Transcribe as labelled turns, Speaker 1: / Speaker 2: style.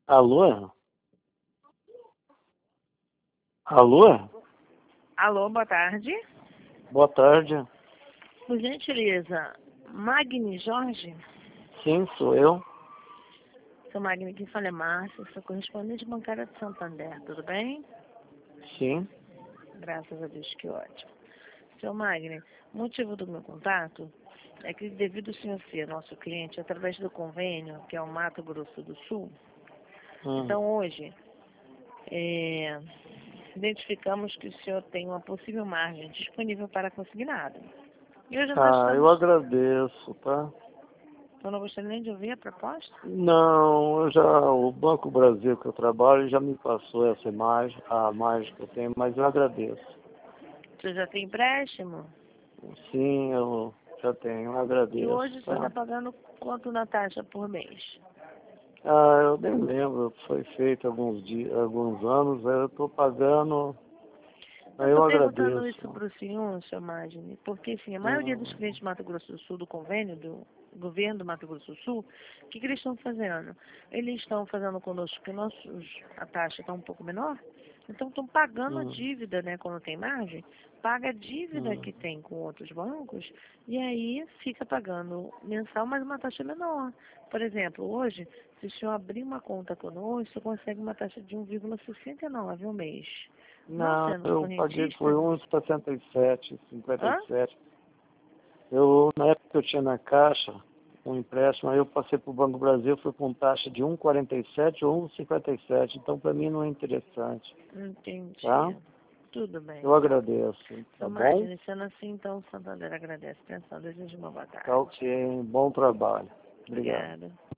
Speaker 1: Alô? Alô?
Speaker 2: Alô, boa tarde.
Speaker 1: Boa tarde.
Speaker 2: Por gentileza, Magni Jorge?
Speaker 1: Sim, sou eu.
Speaker 2: Sou Magni, quem fala é Márcia, sou correspondente bancária de Santander, tudo bem?
Speaker 1: Sim.
Speaker 2: Graças a Deus, que ótimo. Seu Magni, o motivo do meu contato é que devido ao senhor ser nosso cliente através do convênio, que é o Mato Grosso do Sul, então hoje identificamos que o senhor tem uma possível margem disponível para consignado. E hoje nós
Speaker 1: Eu
Speaker 2: estamos...
Speaker 1: agradeço, tá?
Speaker 2: Eu não gostaria nem de ouvir a proposta?
Speaker 1: Não, o Banco Brasil que eu trabalho já me passou essa imagem, a margem que eu tenho, mas eu agradeço.
Speaker 2: Você já tem empréstimo?
Speaker 1: Sim, eu já tenho, eu
Speaker 2: E
Speaker 1: agradeço,
Speaker 2: hoje você está
Speaker 1: tá?
Speaker 2: pagando quanto na taxa por mês?
Speaker 1: Eu nem lembro, foi feito alguns anos, eu estou pagando,
Speaker 2: Eu
Speaker 1: eu
Speaker 2: estou perguntando isso
Speaker 1: agradeço.
Speaker 2: para o senhor, seu Magni, porque assim, a maioria dos
Speaker 1: Hum,
Speaker 2: clientes do Mato Grosso do Sul, do convênio do governo do Mato Grosso do Sul, o que eles estão fazendo? Eles estão fazendo conosco que a taxa está um pouco menor, então estão pagando a
Speaker 1: hum,
Speaker 2: dívida, né, quando tem margem, paga a dívida
Speaker 1: hum,
Speaker 2: que tem com outros bancos e aí fica pagando mensal, mas uma taxa menor. Por exemplo, hoje, se o senhor abrir uma conta conosco, você consegue uma taxa de 1,69 ao mês. Não
Speaker 1: Não,
Speaker 2: sendo
Speaker 1: eu paguei
Speaker 2: correntista?
Speaker 1: por 1,67,
Speaker 2: Hã?
Speaker 1: 57. Na época que eu tinha na Caixa, um empréstimo, aí eu passei para o Banco do Brasil, fui com taxa de 1,47 ou 1,57. Então, para mim, não é interessante,
Speaker 2: Entendi.
Speaker 1: tá?
Speaker 2: Tudo bem.
Speaker 1: Eu agradeço, tá
Speaker 2: Seu
Speaker 1: bom?
Speaker 2: Magno, sendo assim, então, o Santander agradece. Atenção, desejo uma boa
Speaker 1: Tá
Speaker 2: tarde.
Speaker 1: ok, bom trabalho. Obrigado.
Speaker 2: Obrigada.